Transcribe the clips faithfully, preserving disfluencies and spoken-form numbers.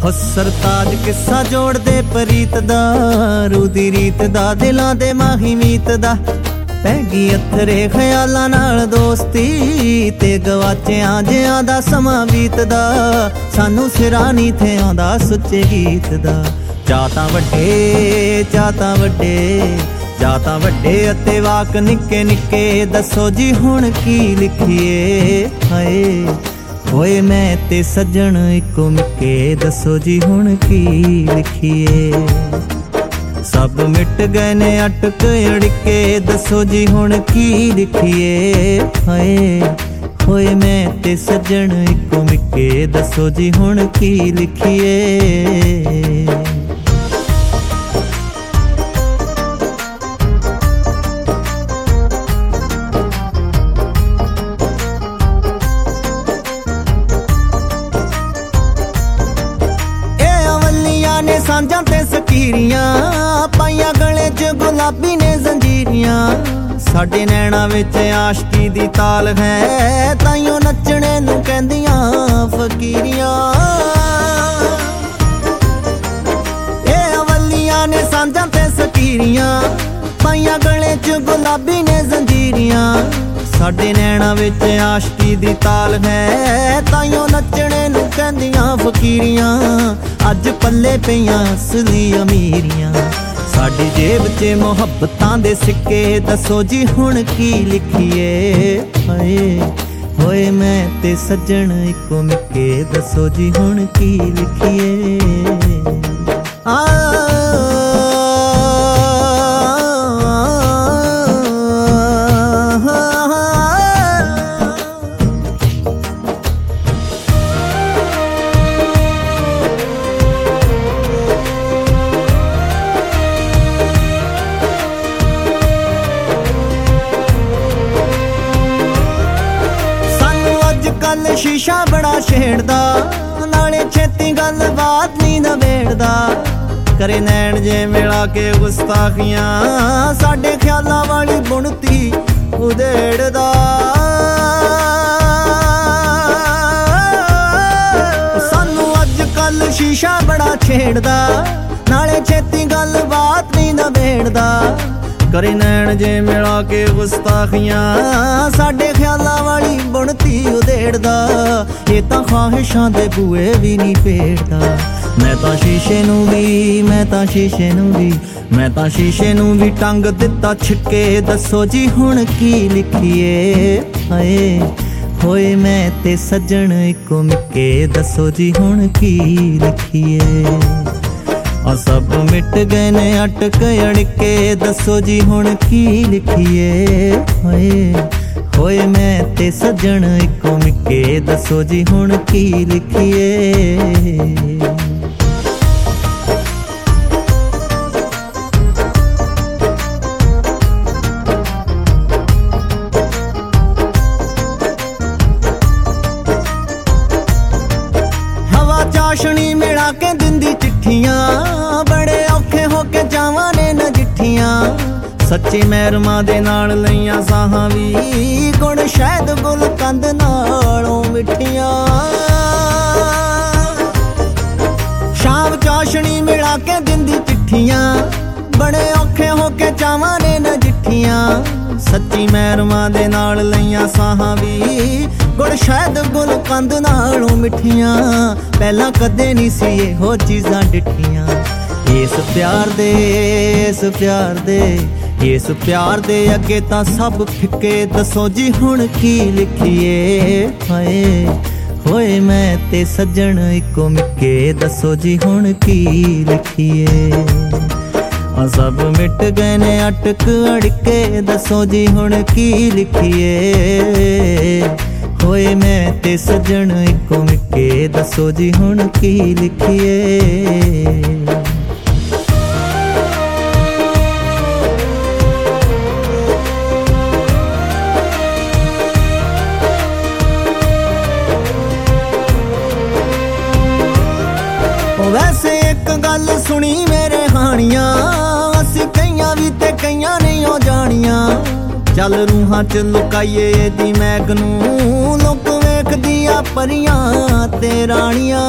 ਹੋ ਸਰਤਾਜ ਕਿੱਸਾ ਜੋੜਦੇ ਪ੍ਰੀਤ ਦਾ, ਰੂ ਦੀ ਰੀਤ ਦਾ, ਦਿਲਾਂ ਦੇ ਮਾਹੀ ਮੀਤ ਦਾ। ਪੈ ਗਈ ਅਥਰੇ ਖਿਆਲਾਂ ਨਾਲ ਦੋਸਤੀ, ਤੇ ਗਵਾਚਿਆਂ ਜਿਆਂ ਦਾ ਸਮਾਂ ਬੀਤਦਾ। ਸਾਨੂੰ ਸਿਰਾਂ ਨੀ ਥੇ ਆਉਂਦਾ ਸੁੱਚੇ ਗੀਤ ਦਾ। ਚਾਅ ਤਾਂ ਵੱਡੇ, ਚਾਅ ਤਾਂ ਵੱਡੇ, ਚਾਅ ਤਾਂ ਵੱਡੇ ਅਤੇ ਵਾਕ ਨਿੱਕੇ ਨਿੱਕੇ। ਦੱਸੋ ਜੀ ਹੁਣ ਕੀ ਲਿਖੀਏ, ਹਾਏ ਹੋਏ ਮੈਂ ਤੇ ਸੱਜਣ ਇੱਕੋ ਮਿੱਕੇ। ਦੱਸੋ ਜੀ ਹੁਣ ਕੀ ਲਿਖੀਏ। ਸਭ ਮਿਟ ਗਏ ਨੇ ਅਟਕ ਅੜਕੇ। ਦੱਸੋ ਜੀ ਹੁਣ ਕੀ ਲਿਖੀਏ, ਹਾਏ ਹੋਏ ਮੈਂ ਤੇ ਸੱਜਣ ਇੱਕੋ ਮਿੱਕੇ। ਦੱਸੋ ਜੀ ਹੁਣ ਕੀ ਲਿਖੀਏ। ਸਾਂਝਾਂ ਤੇ ਸਕੀਰੀਆਂ ਪਾਈਆਂ ਗਲੇ 'ਚ ਗੁਲਾਬੀ ਨੇ ਜ਼ੰਜੀਰੀਆਂ। ਸਾਡੇ ਨੈਣਾਂ ਵਿੱਚ ਆਸ਼ਕੀ ਦੀ ਤਾਲ ਹੈ, ਤਾਈਓ ਨੱਚਣੇ ਨੂੰ ਕਹਿੰਦੀਆਂ ਫਕੀਰੀਆਂ। ਇਹ ਅਵੱਲੀਆਂ ਨੇ ਸਾਂਝਾਂ ਤੇ ਸਕੀਰੀਆਂ ਪਾਈਆਂ ਗਲੇ 'ਚ ਗੁਲਾਬੀ ਨੇ ਜ਼ੰਜੀਰੀਆਂ। ਸਾਡੇ ਨੈਣਾਂ ਵਿੱਚ ਆਸ਼ਕੀ ਦੀ ਤਾਲ ਹੈ, ਤਾਈਓ ਨੱਚਣੇ ਨੂੰ ਕਹਿੰਦੀਆਂ ਫਕੀਰੀਆਂ। ਅੱਜ ਪੱਲੇ ਪਈਆਂ ਅਸਲੀ ਅਮੀਰੀਆਂ, ਸਾਡੀ ਜੇਬ 'ਚ ਮੁਹੱਬਤਾਂ ਦੇ ਸਿੱਕੇ। ਦੱਸੋ ਜੀ ਹੁਣ ਕੀ ਲਿਖੀਏ, ਹਾਏ ਹੋਏ ਮੈਂ ਤੇ ਸੱਜਣ ਇੱਕੋ ਮਿੱਕੇ। ਦੱਸੋ ਜੀ ਹੁਣ ਕੀ ਲਿਖੀਏ। ਆ ਕੱਲ ਸ਼ੀਸ਼ਾ ਬੜਾ ਛੇੜਦਾ, ਨਾਲੇ ਛੇਤੀ ਗੱਲਬਾਤ ਨੀ ਨਵੇੜਦਾ। ਕਰੇ ਨੈਣ ਜੇ ਮਿਲਾ ਕੇ ਗੁਸਤਾਖੀਆਂ, ਸਾਡੇ ਖਿਆਲਾਂ ਵਾਲੀ ਬੁਣਤੀ ਉਧੇੜਦਾ। ਸਾਨੂੰ ਅੱਜ ਕੱਲ ਸ਼ੀਸ਼ਾ ਬੜਾ ਛੇੜਦਾ, ਨਾਲੇ ਛੇਤੀ ਗੱਲਬਾਤ ਨੀ ਨਵੇੜਦਾ। ਕਰੇ ਨੈਣ ਜੇ ਮਿਲਾ ਕੇ ਗੁਸਤਾਖੀਆਂ, ਸਾਡੇ ਖਿਆਲਾਂ ਵਾਲੀ ਬੁਣਤੀ ਉਧੇੜਦਾ। ਇਹ ਤਾਂ ਖਾਹਿਸ਼ਾਂ ਦੇ ਬੂਏ ਵੀ ਨਹੀਂ ਪੇੜਦਾ। ਮੈਂ ਤਾਂ ਸ਼ੀਸ਼ੇ ਨੂੰ ਵੀ, ਮੈਂ ਤਾਂ ਸ਼ੀਸ਼ੇ ਨੂੰ ਵੀ, ਮੈਂ ਤਾਂ ਸ਼ੀਸ਼ੇ ਨੂੰ ਵੀ ਟੰਗ ਦਿੱਤਾ ਛਿੱਕੇ। ਦੱਸੋ ਜੀ ਹੁਣ ਕੀ ਲਿਖੀਏ, ਹਾਏ ਹੋਏ ਮੈਂ ਤੇ ਸੱਜਣ ਇੱਕੋ ਮਿੱਕੇ। ਦੱਸੋ ਜੀ ਹੁਣ ਕੀ ਲਿਖੀਏ। ਆ ਸਭ ਮਿਟ ਗਏ ਨੇ ਅਟਕ ਅੜਕੇ। ਦੱਸੋ ਜੀ ਹੁਣ ਕੀ ਲਿਖੀਏ, ਹਾਏ ਹੋਏ ਮੈਂ ਤੇ ਸੱਜਣ ਇੱਕੋ ਮਿੱਕੇ। ਦੱਸੋ ਜੀ ਹੁਣ ਕੀ ਲਿਖੀਏ। ਹਵਾ ਚਾਸ਼ਣੀ ਮਿਲਾ ਕੇ ਦਿੰਦੀ ਚਿੱਠੀਆਂ, ਬੜੇ ਔਖੇ ਹੋ ਕੇ ਜਾਵਾਂ ਨੇ ਨਜਿੱਠੀਆਂ। ਸੱਚੀ ਮਹਿਰਮਾਂ ਦੇ ਨਾਲ ਲਈਆਂ ਸਾਹਾਂ ਵੀ, ਗੁਣ ਸ਼ਾਇਦ ਗੁਲ ਕੰਦ ਨਾਲੋਂ ਮਿੱਠੀਆਂ। ਸ਼ਾਮ ਚਾਸ਼ਣੀ ਮਿਲਾ ਕੇ ਦਿੰਦੀ ਚਿੱਠੀਆਂ, ਬੜੇ ਔਖੇ ਹੋ ਕੇ ਜਾਵਾਂ ਨੇ ਨਜਿੱਠੀਆਂ। ਸੱਚੀ ਮਹਿਰਮਾਂ ਦੇ ਨਾਲ ਲਈਆਂ ਸਾਹਾਂ ਵੀ, ਗੁਣ ਸ਼ਾਇਦ ਗੁਲ ਕੰਦ ਨਾਲੋਂ ਮਿੱਠੀਆਂ। ਪਹਿਲਾਂ ਕਦੇ ਨਹੀਂ ਸੀ ਇਹੋ ਚੀਜ਼ਾਂ ਡਿੱਠੀਆਂ। ਇਸ ਪਿਆਰ ਦੇ, ਇਸ ਪਿਆਰ ਦੇ, ਇਸ ਪਿਆਰ ਦੇ ਅੱਗੇ ਤਾਂ ਸਭ ਫਿੱਕੇ। ਦੱਸੋ ਜੀ ਹੁਣ ਕੀ ਲਿਖੀਏ, ਹਾਏ ਹੋਏ ਮੈਂ ਤੇ ਸੱਜਣ ਇੱਕੋ ਮਿੱਕੇ। ਦੱਸੋ ਜੀ ਹੁਣ ਕੀ ਲਿਖੀਏ। ਆ ਸਭ ਮਿਟ ਗਏ ਨੇ ਅਟਕ ਅੜਕੇ। ਦੱਸੋ ਜੀ ਹੁਣ ਕੀ ਲਿਖੀਏ, ਹੋਏ ਮੈਂ ਤੇ ਸੱਜਣ ਇੱਕੋ ਮਿੱਕੇ। ਦੱਸੋ ਜੀ ਹੁਣ ਕੀ ਲਿਖੀਏ। ਵੈਸੇ ਇੱਕ ਗੱਲ ਸੁਣੀ ਮੇਰੇ ਹਾਣੀਆਂ, ਅਸੀਂ ਕਈਆਂ ਵੀ ਤੇ ਕਈਆਂ ਨਹੀਂ ਉਹ ਜਾਣੀਆਂ। ਚੱਲ ਰੂਹਾਂ 'ਚ ਲੁਕਾਈਏ ਇਹਦੀ ਮਹਿਕ ਨੂੰ, ਲੋਕ ਵੇਖ ਵੇਖਦੀਆਂ ਪਰੀਆਂ ਤੇ ਰਾਣੀਆਂ।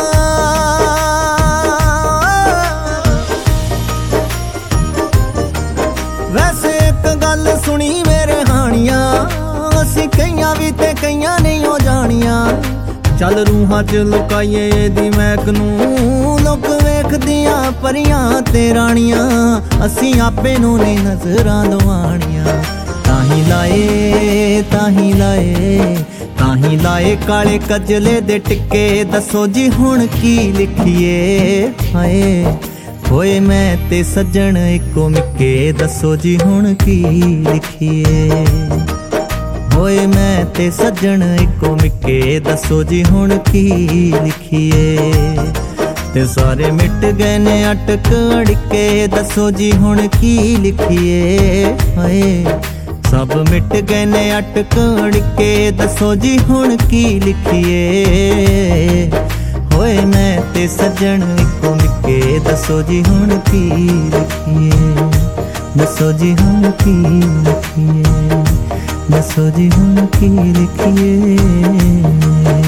ਵੈਸੇ ਇੱਕ ਗੱਲ ਸੁਣੀ ਮੇਰੇ ਹਾਣੀਆਂ, ਅਸੀਂ ਕਈਆਂ ਵੀ ਤੇ ਕਈਆਂ ਨਹੀਂ ਹੋ ਜਾਣੀਆਂ। ਚੱਲ ਰੂਹਾਂ ਚ ਲੁਕਾਈਏ ਇਹਦੀ ਮਹਿਕ ਨੂੰ, ਲੋਕ ਵੇਖਦੀਆਂ ਪਰੀਆਂ ਤੇ ਰਾਣੀਆਂ। ਅਸੀਂ ਆਪੇ ਨੂੰ ਨਹੀਂ ਨਜ਼ਰਾਂ ਲਵਾਣੀਆਂ। ਤਾਹੀਂ ਲਾਏ ਤਾਹੀਂ ਲਾਏ ਤਾਹੀਂ ਲਾਏ ਕਾਲੇ ਕਜਲੇ ਦੇ ਟਿੱਕੇ, ਦੱਸੋ ਜੀ ਹੁਣ ਕੀ ਲਿਖੀਏ। ਹਾਏ ਹੋਏ ਮੈਂ ਤੇ ਸੱਜਣ ਇੱਕੋ ਮਿੱਕੇ, ਦੱਸੋ ਜੀ ਹੁਣ ਕੀ ਲਿਖੀਏ। ਹੋਏ ਮੈਂ ਤੇ ਸੱਜਣ ਇੱਕੋ ਮਿੱਕੇ, ਦੱਸੋ ਜੀ ਹੁਣ ਕੀ ਲਿਖੀਏ। ਤੇ ਸਾਰੇ ਮਿਟ ਗਏ ਨੇ ਅਟਕ ਅੜਕੇ, ਦੱਸੋ ਜੀ ਹੁਣ ਕੀ ਲਿਖੀਏ। ਹਾਏ ਸਭ ਮਿਟ ਗਏ ਨੇ ਅਟਕ ਅੜਕੇ, ਦੱਸੋ ਜੀ ਹੁਣ ਕੀ ਲਿਖੀਏ। ਹੋਏ ਮੈਂ ਤੇ ਸੱਜਣ ਇੱਕੋ ਮਿੱਕੇ, ਦੱਸੋ ਜੀ ਹੁਣ ਕੀ ਲਿਖੀਏ। ਦੱਸੋ ਜੀ ਹੁਣ ਕੀ ਲਿਖੀਏ। ਦੱਸੋ ਜੀ ਹੁਣ ਕੀ ਲਿਖੀਏ।